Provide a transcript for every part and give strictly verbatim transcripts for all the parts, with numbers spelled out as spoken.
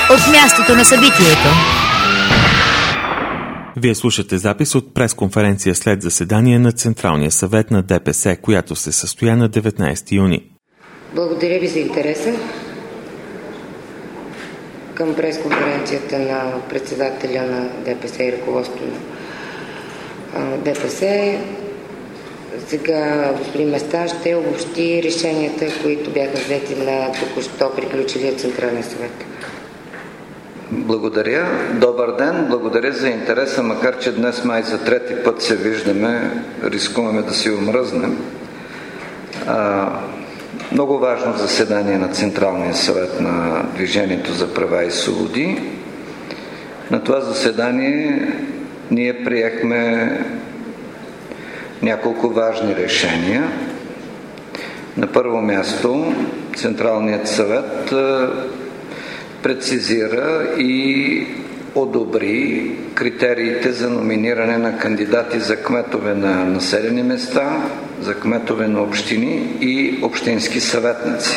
от мястото на събитието. Вие слушате запис от пресконференция след заседание на Централния съвет на ДПС, която се състоя на деветнайсети юни. Благодаря ви за интереса към пресконференцията на председателя на ДПС и ръководството на ДПС. Сега господин Местан ще обобщи решенията, които бяха взети на току-що приключилия Централен съвет. Благодаря. Добър ден. Благодаря за интереса, макар че днес май за трети път се виждаме, рискуваме да си омръзнем. А, много важно заседание на Централния съвет на Движението за права и свободи. На това заседание ние приехме няколко важни решения. На първо място Централният съвет прецизира и одобри критериите за номиниране на кандидати за кметове на населени места, за кметове на общини и общински съветници.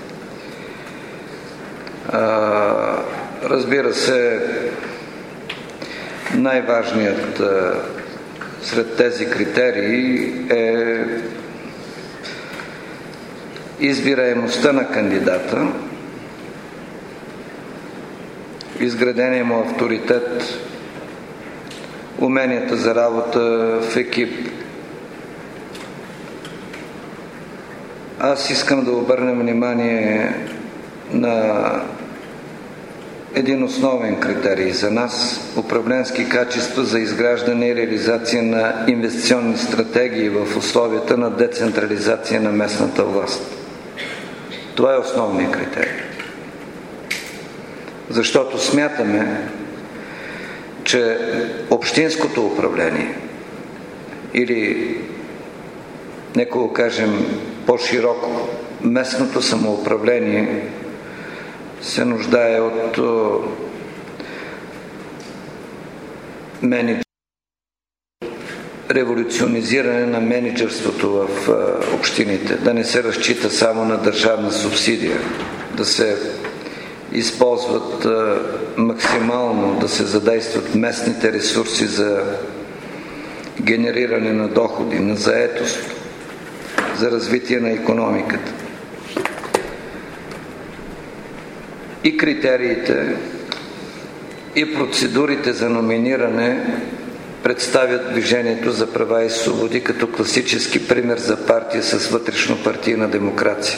Разбира се, най-важният сред тези критерии е избираемостта на кандидата, изградения му авторитет, уменията за работа в екип. Аз искам да обърна внимание на един основен критерий за нас – управленски качества за изграждане и реализация на инвестиционни стратегии в условията на децентрализация на местната власт. Това е основният критерий. Защото смятаме, че общинското управление или, нека го кажем по-широко, местното самоуправление се нуждае от менеджер, революционизиране на менеджерството в общините, да не се разчита само на държавна субсидия, да се използват максимално, да се задействат местните ресурси за генериране на доходи, на заетост, за развитие на икономиката. И критериите, и процедурите за номиниране представят Движението за права и свободи като класически пример за партия с вътрешнопартийна демокрация.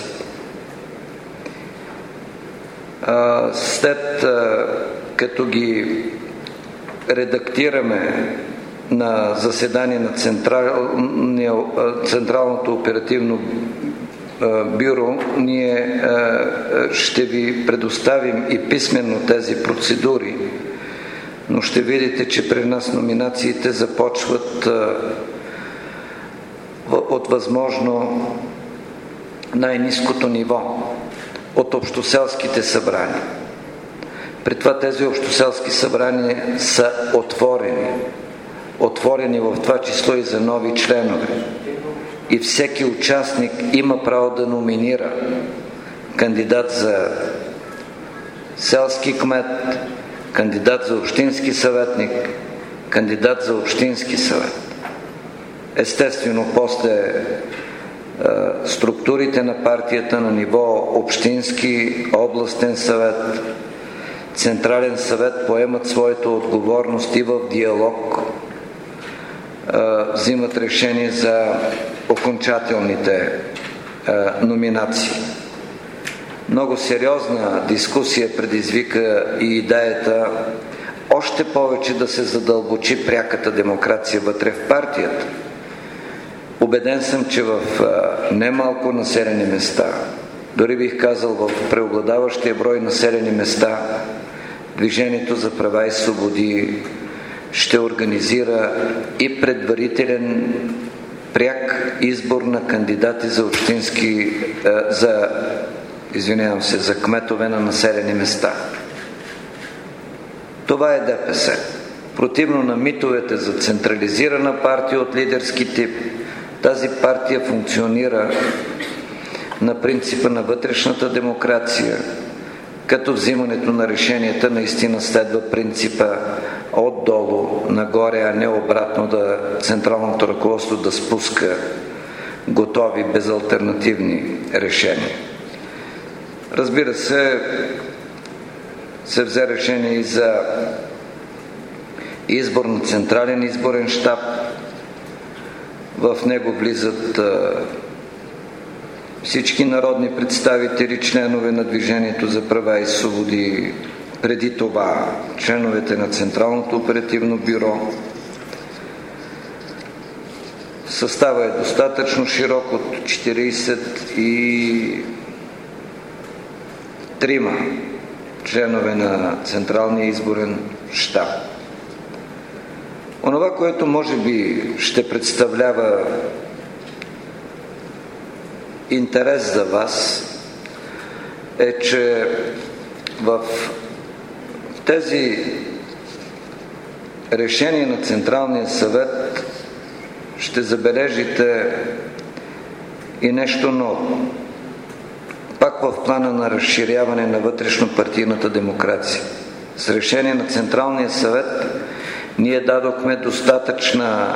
След като ги редактираме на заседание на Централното оперативно бюро, ние ще ви предоставим и писменно тези процедури, но ще видите, че при нас номинациите започват от възможно най-ниското ниво, от общоселските събрания. При това тези общоселски събрания са отворени. Отворени в това число и за нови членове. И всеки участник има право да номинира кандидат за селски кмет, кандидат за общински съветник, кандидат за общински съвет. Естествено, после структурите на партията на ниво общински, областен съвет, Централен съвет поемат своята отговорност и в диалог взимат решение за окончателните номинации. Много сериозна дискусия предизвика и идеята още повече да се задълбочи пряката демокрация вътре в партията. Убеден съм, че в немалко населени места, дори бих казал в преобладаващия брой населени места, Движението за права и свободи ще организира и предварителен пряк избор на кандидати за общински, за, извинявам се, за кметове на населени места. Това е ДПС. Противно на митовете за централизирана партия от лидерски тип, тази партия функционира на принципа на вътрешната демокрация, като взимането на решенията наистина следва принципа отдолу нагоре, а не обратно, да централното ръководство да спуска готови безалтернативни решения. Разбира се, се взе решение и за избор на централен изборен щаб. В него влизат всички народни представители, членове на Движението за права и свободи, преди това членовете на Централното оперативно бюро. Състава е достатъчно широк от четиридесет и трима членове на Централния изборен щаб. Онова, което може би ще представлява интерес за вас, е, че в тези решения на Централния съвет ще забележите и нещо ново. Пак в плана на разширяване на вътрешно-партийната демокрация. С решение на Централния съвет ние дадохме достатъчна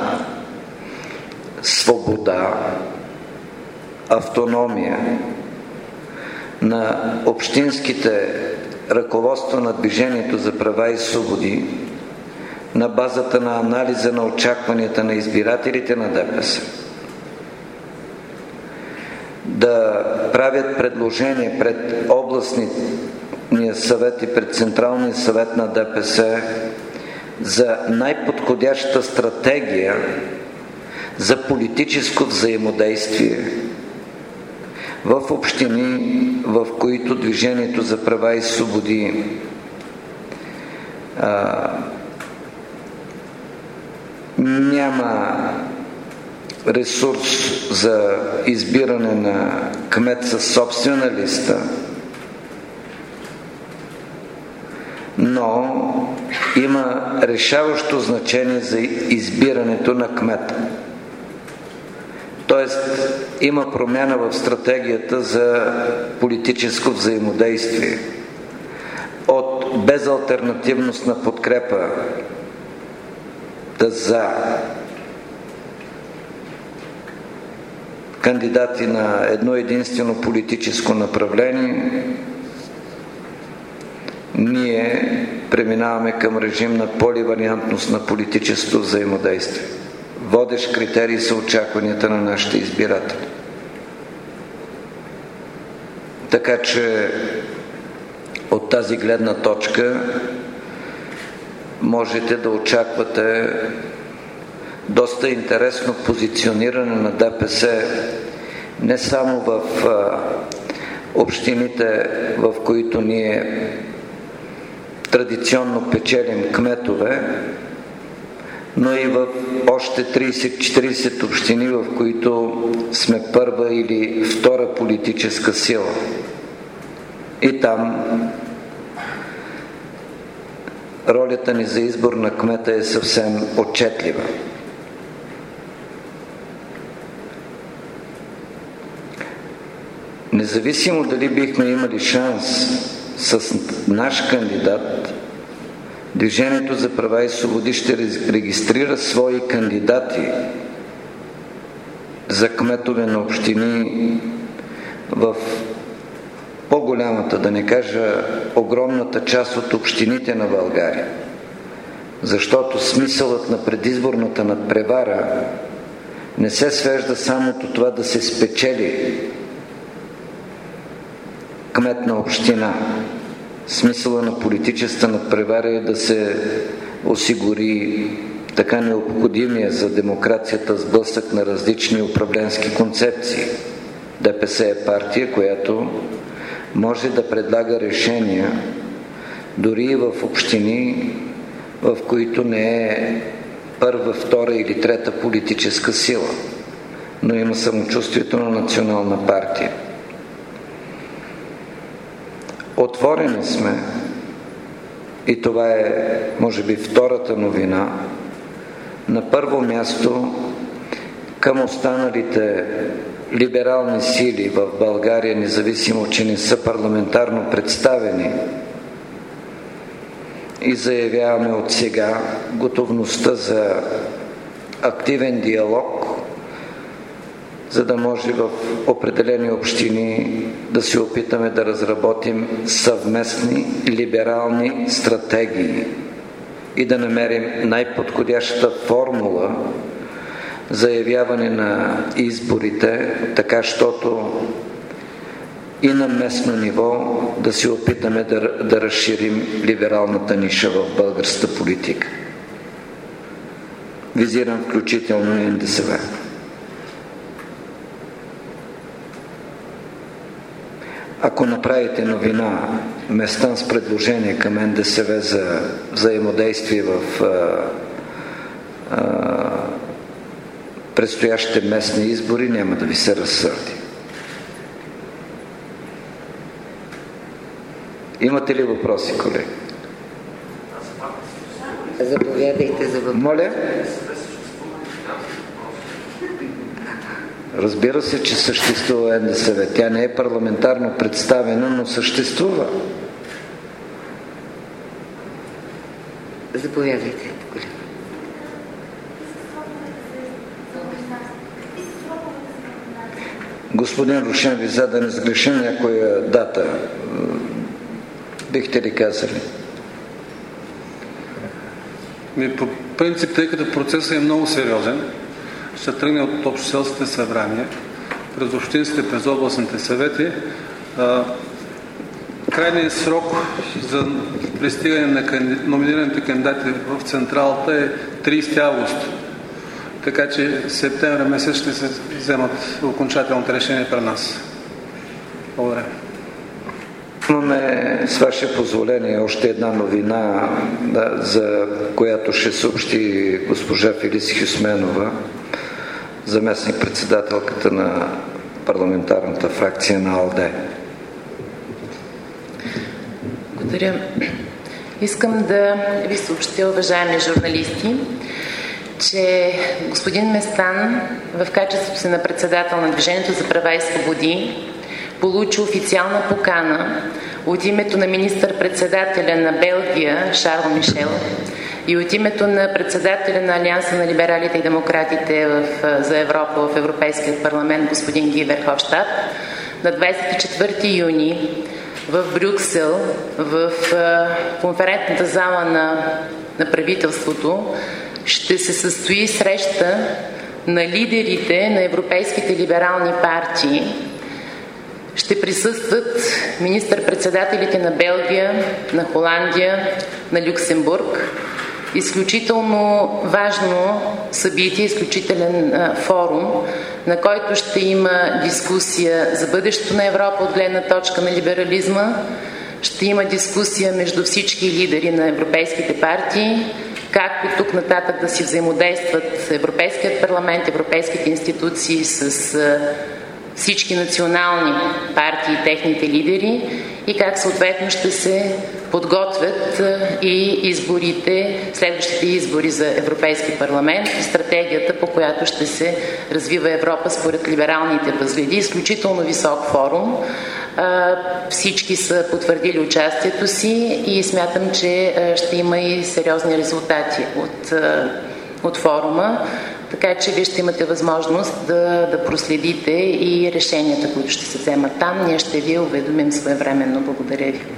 свобода, автономия на общинските ръководства на Движението за права и свободи на базата на анализа на очакванията на избирателите на ДПС да правят предложения пред областния съвет и пред Централния съвет на ДПС за най-подходяща стратегия за политическо взаимодействие в общини, в които Движението за права и свободи а, няма ресурс за избиране на кмет със собствена листа, но има решаващо значение за избирането на кмета. Тоест, има промяна в стратегията за политическо взаимодействие. От безалтернативност на подкрепа да за кандидати на едно единствено политическо направление, ние преминаваме към режим на поливариантност на политическото взаимодействие. Водещ критерий са очакванията на нашите избиратели. Така че от тази гледна точка можете да очаквате доста интересно позициониране на ДПС не само в а, общините, в които ние традиционно печелим кметове, но и в още тридесет-четиридесет общини, в които сме първа или втора политическа сила. И там ролята ни за избор на кмета е съвсем отчетлива. Независимо дали бихме имали шанс с наш кандидат, Движението за права и свободи ще регистрира свои кандидати за кметове на общини в по-голямата, да не кажа огромната част от общините на България. Защото смисълът на предизборната надпревара не се свежда само до това да се спечели кмет на община. Смисъла на политическата надпревара е да се осигури така необходимия за демокрацията сблъсък на различни управленски концепции. ДПС е партия, която може да предлага решения дори и в общини, в които не е първа, втора или трета политическа сила, но има самочувствието на национална партия. Отворени сме, и това е, може би, втората новина, на първо място към останалите либерални сили в България, независимо че не са парламентарно представени, и заявяваме от сега готовността за активен диалог, за да може в определени общини да се опитаме да разработим съвместни либерални стратегии и да намерим най-подходящата формула за явяване на изборите, така щото и на местно ниво да се опитаме да, да разширим либералната ниша в българската политика. Визирам включително и Н Д С В. Ако направите новина Местан с предложение към Н Д С В за взаимодействие в а, а, предстоящите местни избори, няма да ви се разсърди. Имате ли въпроси, колеги? Заповядайте за въпрос. Моля? Разбира се, че съществува Н Д С В. Тя не е парламентарно представена, но съществува. Заповядайте, колега. Господин Рушен, ви за да не сгреша някоя дата, бихте ли казали? По принцип, тъй като процесът е много сериозен, ще тръгне от общоселските събрания, през общинските, през областните съвети. Крайният срок за пристигане на номинираните кандидати в централата е тридесети август. Така че септември месец ще се вземат окончателните решения при нас. Благодаря. Имаме, с ваше позволение, още една новина, да, за която ще съобщи госпожа Фелиси Хюсменова, заместник-председателката на парламентарната фракция на АЛДЕ. Благодаря. Искам да ви съобщя, уважаеми журналисти, че господин Местан, в качеството си на председател на Движението за права и свободи, получи официална покана от името на министър-председателя на Белгия Шарл Мишел и от името на председателя на Алианса на либералите и демократите в, за Европа в Европейския парламент господин Ги Верховщад на двадесет и четвърти юни в Брюксел, в конферентната зала на, на правителството, ще се състои среща на лидерите на европейските либерални партии. Ще присъстват министър-председателите на Белгия, на Холандия, на Люксембург. Изключително важно събитие, изключителен а, форум, на който ще има дискусия за бъдещето на Европа от гледна точка на либерализма. Ще има дискусия между всички лидери на европейските партии, как от тук нататък да си взаимодействат Европейският парламент, европейските институции с а, всички национални партии и техните лидери и как съответно ще се подготвят и изборите, следващите избори за Европейски парламент и стратегията, по която ще се развива Европа според либералните възгледи. Изключително висок форум. Всички са потвърдили участието си и смятам, че ще има и сериозни резултати от, от форума. Така че вие ще имате възможност да, да проследите и решенията, които ще се вземат там. Ние ще ви уведомим своевременно. Благодаря ви.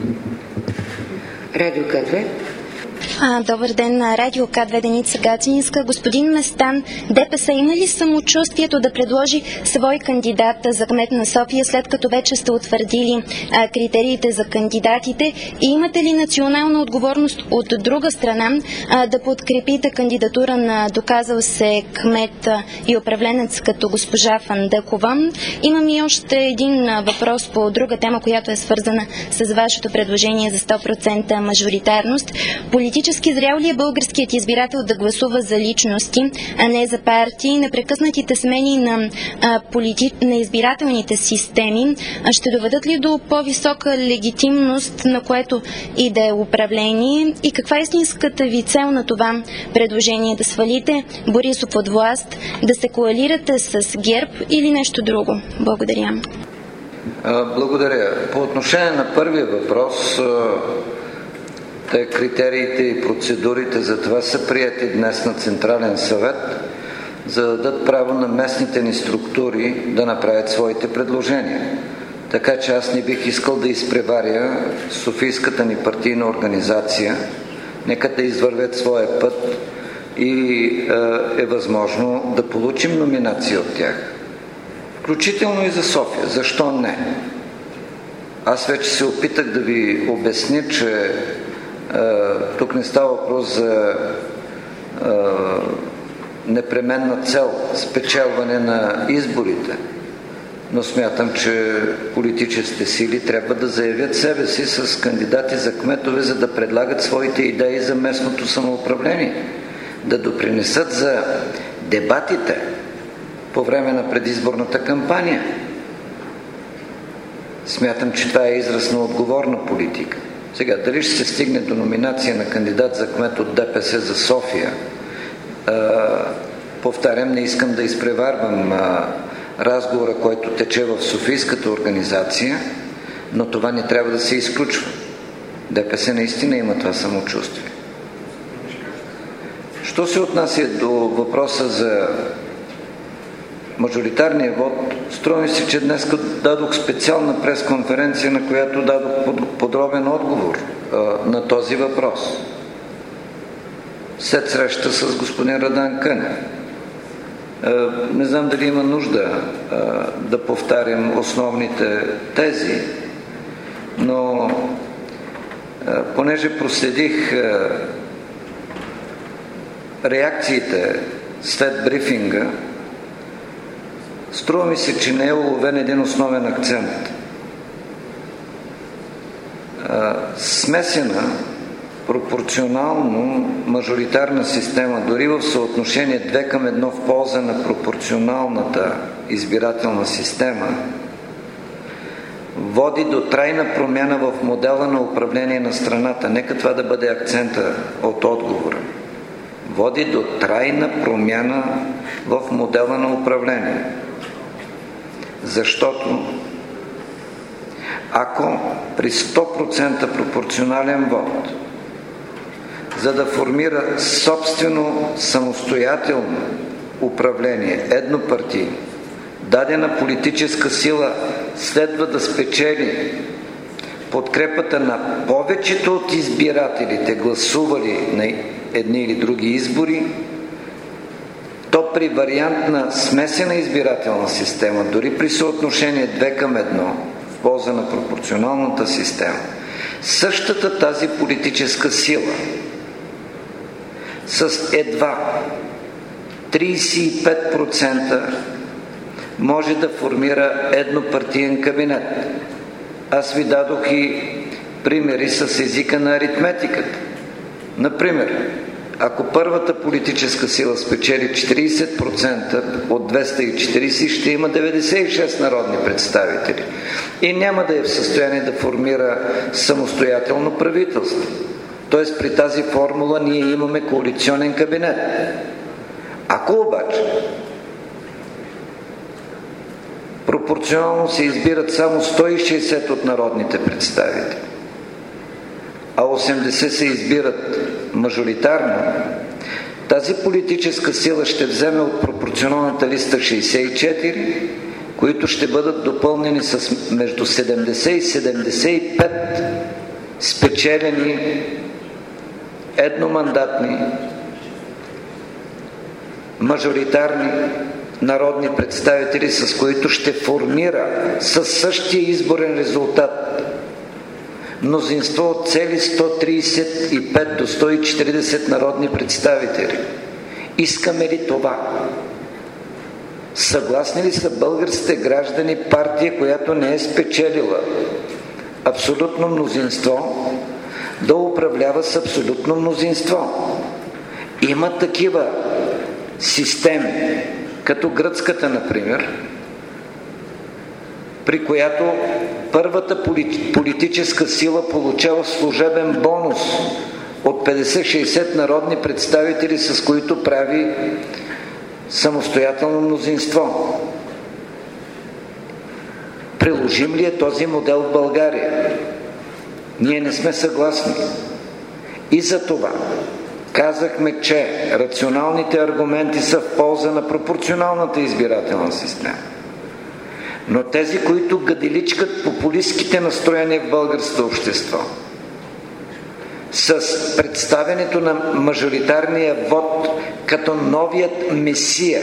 Радио К2. А, добър ден на Радио К две, Деница Гацинска. Господин Местан, ДПС има ли самочувствието да предложи свой кандидат за кмет на София, след като вече сте утвърдили а, критериите за кандидатите? И имате ли национална отговорност от друга страна а, да подкрепите кандидатура на доказал се кмет а, и управленец като госпожа Фандъкова? Имам и още един а, въпрос по друга тема, която е свързана с вашето предложение за сто процента мажоритарност. Политически Политически зрял ли е българският избирател да гласува за личности, а не за партии? Непрекъснатите смени на, а, полити... на избирателните системи а ще доведат ли до по-висока легитимност, на което и да е управление? И каква е истинската ви цел на това предложение? Да свалите Борисов от власт, да се коалирате с ГЕРБ или нещо друго? Благодаря. Благодаря. По отношение на първия въпрос, те критериите и процедурите за това са приети днес на Централен съвет, за да дадат право на местните ни структури да направят своите предложения. Така че аз не бих искал да изпреваря Софийската ни партийна организация. Нека да извървят своя път и е възможно да получим номинация от тях. Включително и за София. Защо не? Аз вече се опитах да ви обясня, че е, тук не става въпрос за е, непременна цел спечелване на изборите, но смятам, че политическите сили трябва да заявят себе си с кандидати за кметове, за да предлагат своите идеи за местното самоуправление, да допринесат за дебатите по време на предизборната кампания. Смятам, че това е израз на отговорна политика. Сега, дали ще се стигне до номинация на кандидат за кмет от ДПС за София, а, повтарям, не искам да изпреварвам а, разговора, който тече в Софийската организация, но това не трябва да се изключва. ДПС наистина има това самочувствие. Що се отнася до въпроса за мажоритарния вод, струва ми се, че днес дадох специална пресконференция, на която дадох подробен отговор а, на този въпрос. След среща с господин Радан Кънев. А, не знам дали има нужда а, да повтарям основните тези, но а, понеже проследих а, реакциите след брифинга, струва ми се, че не е уловен един основен акцент. Смесена, пропорционално мажоритарна система, дори в съотношение две към едно в полза на пропорционалната избирателна система, води до трайна промяна в модела на управление на страната. Нека това да бъде акцента от отговора. Води до трайна промяна в модела на управление. Защото ако при сто процента пропорционален вод, за да формира собствено самостоятелно управление, еднопартийно, дадена политическа сила следва да спечели подкрепата на повечето от избирателите, гласували на едни или други избори, то при вариант на смесена избирателна система, дори при съотношение две към едно в полза на пропорционалната система, същата тази политическа сила с едва трийсет и пет процента може да формира еднопартиен кабинет. Аз ви дадох и примери с езика на аритметиката. Например, ако първата политическа сила спечели четирийсет процента от двеста и четирийсет, ще има деветдесет и шест народни представители и няма да е в състояние да формира самостоятелно правителство. Тоест при тази формула ние имаме коалиционен кабинет. Ако обаче пропорционално се избират само сто и шейсет от народните представители, а осемдесет се избират мажоритарно, тази политическа сила ще вземе от пропорционалната листа шейсет и четири, които ще бъдат допълнени с между седемдесет и седемдесет и пет спечелени едномандатни мажоритарни народни представители, с които ще формира със същия изборен резултат мнозинство от цели сто трийсет и пет до сто и четирийсет народни представители. Искаме ли това? Съгласни ли са българските граждани партия, която не е спечелила абсолютно мнозинство, да управлява с абсолютно мнозинство. Има такива системи, като гръцката, например, при която първата политическа сила получава служебен бонус от петдесет-шейсет народни представители, с които прави самостоятелно мнозинство. Приложим ли е този модел в България? Ние не сме съгласни. И за това казахме, че рационалните аргументи са в полза на пропорционалната избирателна система. Но тези, които гаделичкат популистските настроения в българското общество с представянето на мажоритарния вод като новият месия,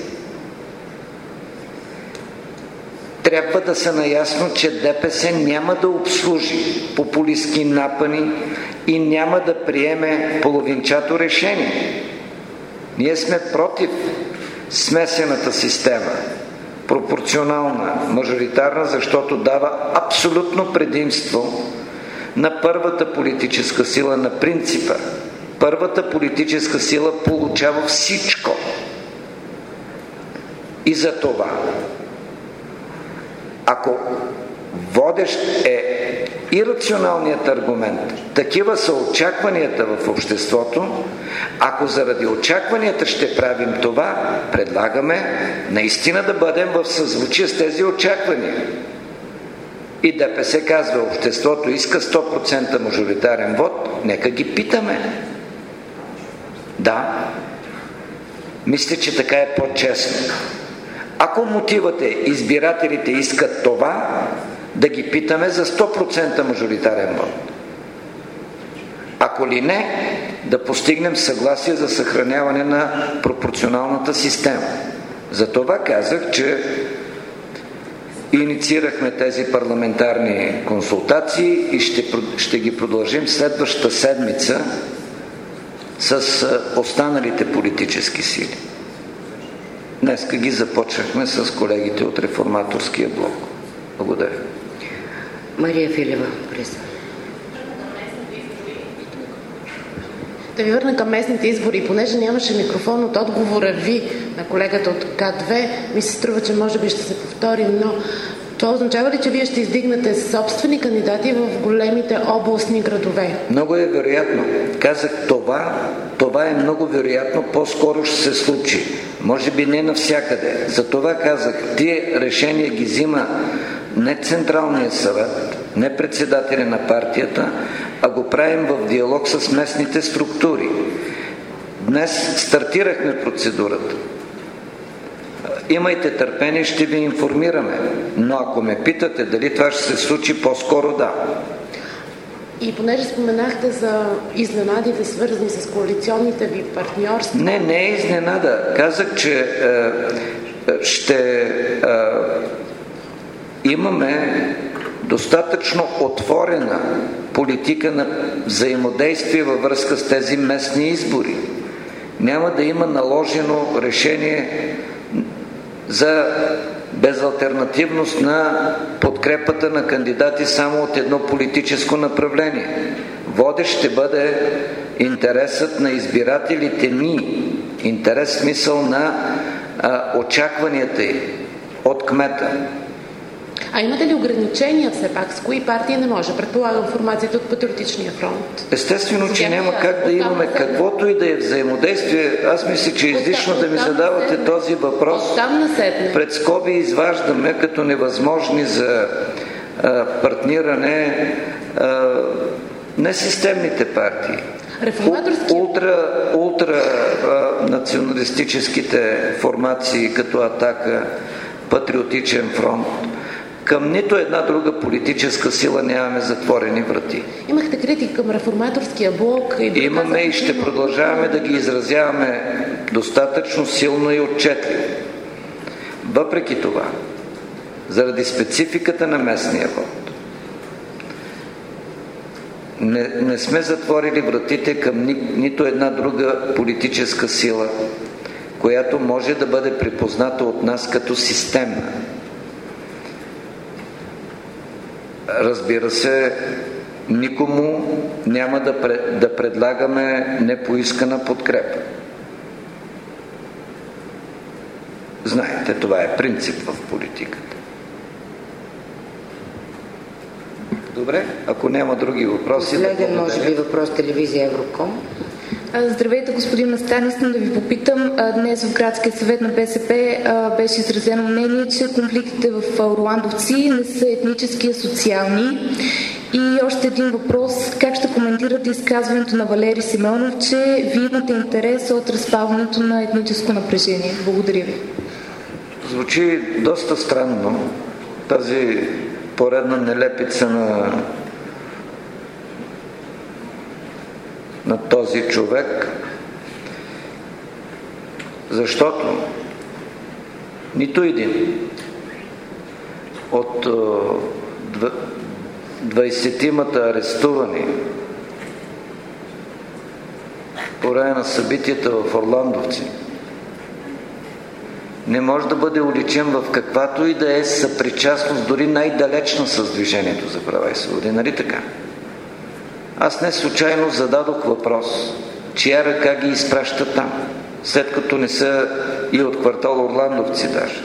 трябва да са наясно, че ДПС няма да обслужи популистки напъни и няма да приеме половинчато решение. Ние сме против смесената система, пропорционална, мажоритарна, защото дава абсолютно предимство на първата политическа сила, на принципа. Първата политическа сила получава всичко. И за това, ако водещ е ирационалният аргумент, такива са очакванията в обществото, ако заради очакванията ще правим това, предлагаме наистина да бъдем в съзвучие с тези очаквания. И ДПС казва, обществото иска сто процента мажоритарен вод, нека ги питаме. Да, мисля, че така е по-честно. Ако мотивът е избирателите искат това, да ги питаме за сто процента мажоритарен вод. Ако ли не, да постигнем съгласие за съхраняване на пропорционалната система. Затова казах, че инициирахме тези парламентарни консултации и ще, ще ги продължим следващата седмица с останалите политически сили. Днеска ги започнахме с колегите от Реформаторския блок. Благодаря. Мария Филева, през. Да ви върна към местните избори. Понеже нямаше микрофон от отговора ви на колегата от К две, ми се струва, че може би ще се повторим, но това означава ли, че вие ще издигнете собствени кандидати в големите областни градове? Много е вероятно. Казах това, това е много вероятно, по-скоро ще се случи. Може би не навсякъде. Затова казах, тия решения ги взима не Централния съвет, не председателя на партията, а го правим в диалог с местните структури. Днес стартирахме процедурата. Имайте търпение, ще ви информираме. Но ако ме питате дали това ще се случи, по-скоро да. И понеже споменахте за изненадите, свързани с коалиционните ви партньорства... Не, не е изненада. Казах, че е, ще е, имаме достатъчно отворена политика на взаимодействие във връзка с тези местни избори. Няма да има наложено решение за безалтернативност на подкрепата на кандидати само от едно политическо направление. Водещ ще бъде интересът на избирателите ни, интерес в смисъл на а, очакванията й от кмета. А имате ли ограничения все пак? С кои партии не може? Предполагам информацията от Патриотичния фронт. Естествено, че няма как да имаме каквото и да е взаимодействие. Аз мисля, че е излишно да ми задавате този въпрос. Пред скоби изваждаме като невъзможни за а, партниране а, несистемните партии. Ултра, ултра а, националистическите формации като Атака, Патриотичен фронт. Към нито една друга политическа сила нямаме затворени врати. Имахте критика към Реформаторския блок. И Имаме и ще продължаваме да ги изразяваме достатъчно силно и отчетливо. Въпреки това, заради спецификата на местния вод, не, не сме затворили вратите към ни, нито една друга политическа сила, която може да бъде припозната от нас като системна. Разбира се, никому няма да, пред, да предлагаме непоискана подкрепа. Знаете, това е принцип в политиката. Добре, ако няма други въпроси... Последен, да може би, въпрос телевизия Евроком. Здравейте, господин Местан. Искам да ви попитам. Днес в Градския съвет на БСП беше изразено мнение, че конфликтите в Орландовци не са етнически, а социални. И още един въпрос. Как ще коментирате изказването на Валери Симеонов, че вие имате интерес от разпалването на етническо напрежение? Благодаря ви. Звучи доста странно тази поредна нелепица на на този човек, защото нито един от двайсетимата арестувани по време на събитията в Орландовци не може да бъде уличен в каквато и да е съпричастност, дори най-далечна с Движението за права и свободи. Нали така? Аз не случайно зададох въпрос, чия ръка ги изпраща там, след като не са и от квартал Орландовци даже.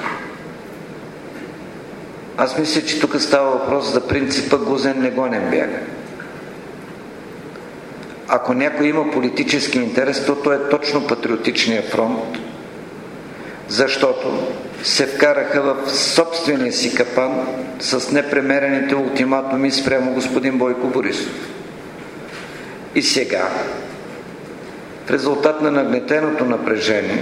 Аз мисля, че тук става въпрос за принципа гузен не гонен бяга. Ако някой има политически интерес, то той е точно Патриотичния фронт, защото се вкараха в собствения си капан с непремерените ултиматуми спрямо господин Бойко Борисов. И сега, в резултат на нагнетеното напрежение,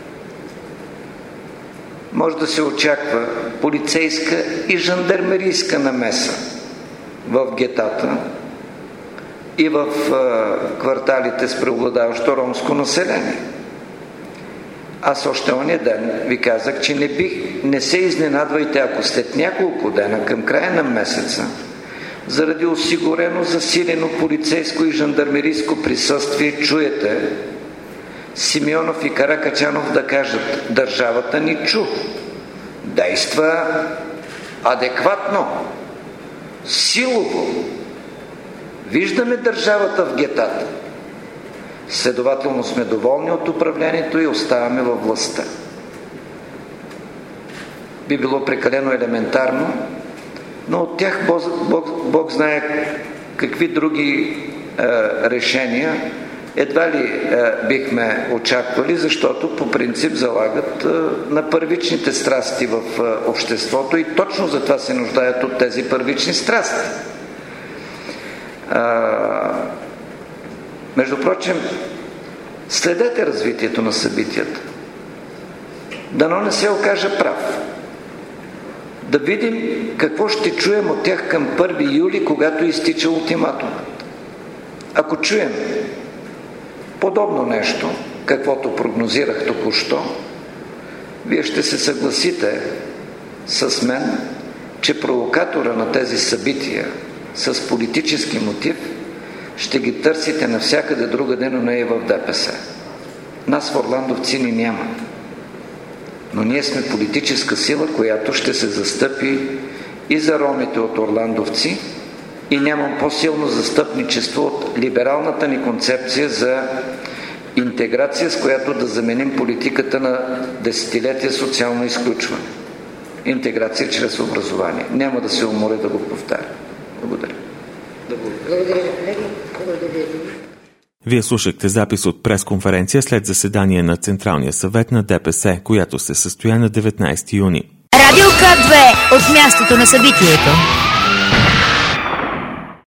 може да се очаква полицейска и жандармерийска намеса в гетата и в е, кварталите с преобладаващо ромско население. Аз още ония ден ви казах, че не бих, не се изненадвайте, ако след няколко дена, към края на месеца, заради осигурено засилено полицейско и жандармерийско присъствие, чуете Симеонов и Каракачанов да кажат: държавата ни чу, действа адекватно, силово. Виждаме държавата в гетата. Следователно сме доволни от управлението и оставаме във властта. Би било прекалено елементарно, но от тях Бог, Бог, Бог знае какви други е, решения едва ли е, бихме очаквали, защото по принцип залагат е, на първичните страсти в е, обществото и точно затова се нуждаят от тези първични страсти. Е, между прочим, следете развитието на събитията. Дано не се окаже прав. Да видим какво ще чуем от тях към първи юли, когато изтича ултиматумът. Ако чуем подобно нещо, каквото прогнозирах току-що, вие ще се съгласите с мен, че провокатора на тези събития с политически мотив ще ги търсите навсякъде другаде, но не и в ДПС. Нас в Орландовци ни няма. Но ние сме политическа сила, която ще се застъпи и за ромите от Орландовци, и нямам по-силно застъпничество от либералната ни концепция за интеграция, с която да заменим политиката на десетилетия социално изключване. Интеграция чрез образование. Няма да се уморя да го повтаря. Благодаря. Благодаря, колеги. Благодаря. Вие слушахте запис от пресконференция след заседание на Централния съвет на ДПС, която се състоя на деветнайсети юни. Радио К две от мястото на събитието.